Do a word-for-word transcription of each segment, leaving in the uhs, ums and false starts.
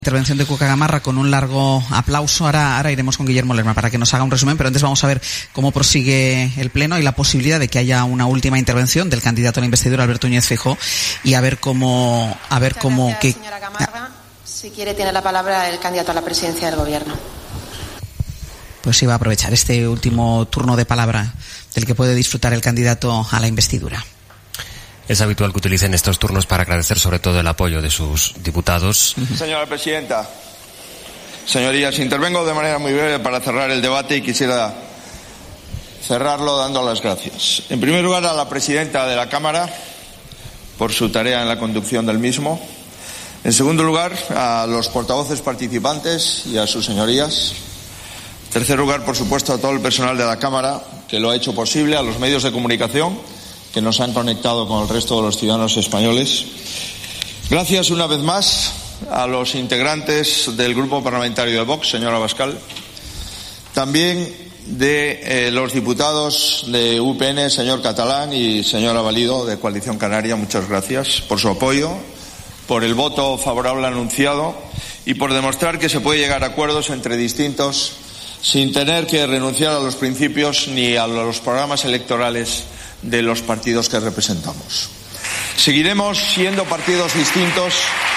Intervención de Cuca Gamarra con un largo aplauso. Ahora, ahora iremos con Guillermo Lerma para que nos haga un resumen, pero antes vamos a ver cómo prosigue el pleno y la posibilidad de que haya una última intervención del candidato a la investidura, Alberto Núñez Feijóo, y a ver cómo, a ver Muchas cómo gracias, que. Señora Gamarra. Si quiere, tiene la palabra el candidato a la presidencia del Gobierno. Pues iba a aprovechar este último turno de palabra del que puede disfrutar el candidato a la investidura. Es habitual que utilicen estos turnos para agradecer sobre todo el apoyo de sus diputados. Señora presidenta, señorías, intervengo de manera muy breve para cerrar el debate y quisiera cerrarlo dando las gracias. En primer lugar, a la presidenta de la Cámara por su tarea en la conducción del mismo. En segundo lugar, a los portavoces participantes y a sus señorías. En tercer lugar, por supuesto, a todo el personal de la Cámara que lo ha hecho posible, a los medios de comunicación que nos han conectado con el resto de los ciudadanos españoles. Gracias una vez más a los integrantes del Grupo Parlamentario de Vox, señora Abascal, también de eh, los diputados de U P N, señor Catalán y señora Valido, de Coalición Canaria. Muchas gracias por su apoyo, por el voto favorable anunciado y por demostrar que se puede llegar a acuerdos entre distintos sin tener que renunciar a los principios ni a los programas electorales de los partidos que representamos. Seguiremos siendo partidos distintos.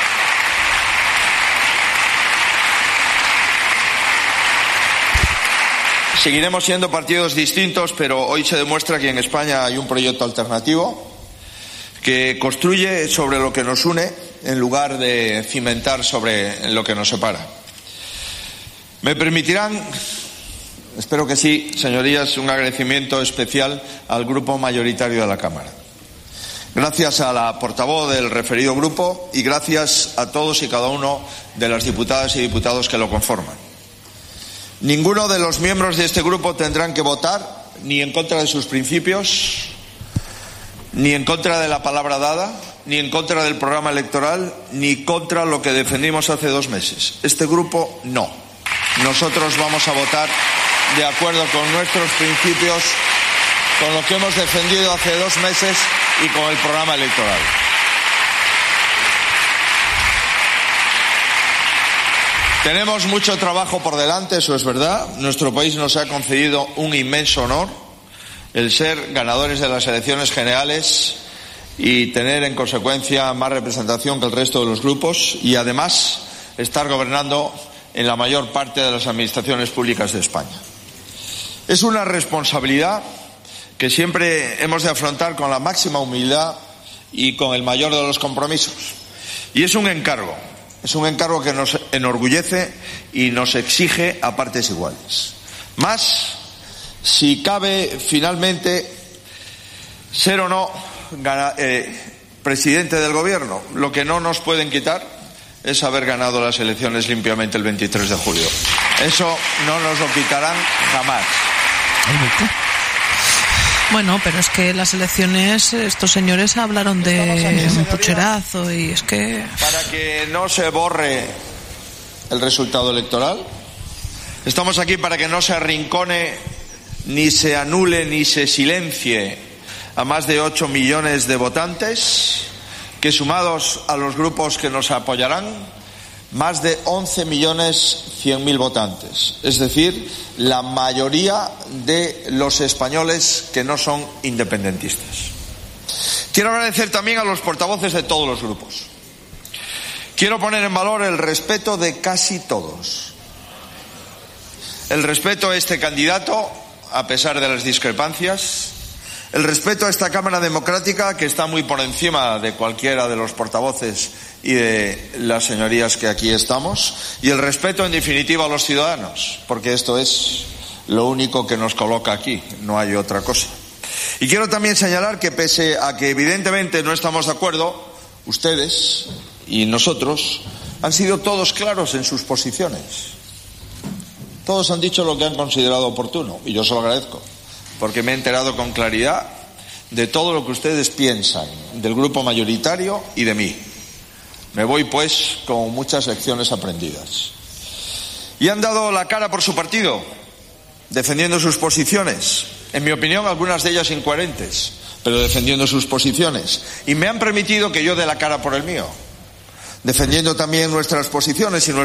Seguiremos siendo partidos distintos, pero hoy se demuestra que en España hay un proyecto alternativo que construye sobre lo que nos une en lugar de cimentar sobre lo que nos separa. Me permitirán, espero que sí, señorías, un agradecimiento especial al grupo mayoritario de la Cámara. Gracias a la portavoz del referido grupo y gracias a todos y cada uno de las diputadas y diputados que lo conforman. Ninguno de los miembros de este grupo tendrán que votar ni en contra de sus principios, ni en contra de la palabra dada, ni en contra del programa electoral, ni contra lo que defendimos hace dos meses. Este grupo no. Nosotros vamos a votar de acuerdo con nuestros principios, con lo que hemos defendido hace dos meses y con el programa electoral. Tenemos mucho trabajo por delante, eso es verdad. Nuestro país nos ha concedido un inmenso honor, el ser ganadores de las elecciones generales y tener en consecuencia más representación que el resto de los grupos y además estar gobernando en la mayor parte de las administraciones públicas de España. Es una responsabilidad que siempre hemos de afrontar con la máxima humildad y con el mayor de los compromisos. Y es un encargo, es un encargo que nos enorgullece y nos exige a partes iguales. Más si cabe finalmente ser o no eh, presidente del Gobierno. Lo que no nos pueden quitar es haber ganado las elecciones limpiamente el veintitrés de julio. Eso no nos lo quitarán jamás. Bueno, pero es que las elecciones, estos señores hablaron de un pucherazo y es que... Para que no se borre el resultado electoral, estamos aquí para que no se arrincone, ni se anule, ni se silencie a más de ocho millones de votantes, que sumados a los grupos que nos apoyarán, más de once millones cien mil votantes, es decir, la mayoría de los españoles que no son independentistas. Quiero agradecer también a los portavoces de todos los grupos. Quiero poner en valor el respeto de casi todos. El respeto a este candidato, a pesar de las discrepancias. El respeto a esta Cámara Democrática, que está muy por encima de cualquiera de los portavoces y de las señorías que aquí estamos, y el respeto en definitiva a los ciudadanos, porque esto es lo único que nos coloca aquí, no hay otra cosa. Y quiero también señalar que pese a que evidentemente no estamos de acuerdo, ustedes y nosotros han sido todos claros en sus posiciones. Todos han dicho lo que han considerado oportuno, y yo se lo agradezco, porque me he enterado con claridad de todo lo que ustedes piensan del grupo mayoritario y de mí. Me voy, pues, con muchas lecciones aprendidas. Y han dado la cara por su partido, defendiendo sus posiciones, en mi opinión algunas de ellas incoherentes, pero defendiendo sus posiciones. Y me han permitido que yo dé la cara por el mío. defendiendo también nuestras posiciones y nuestras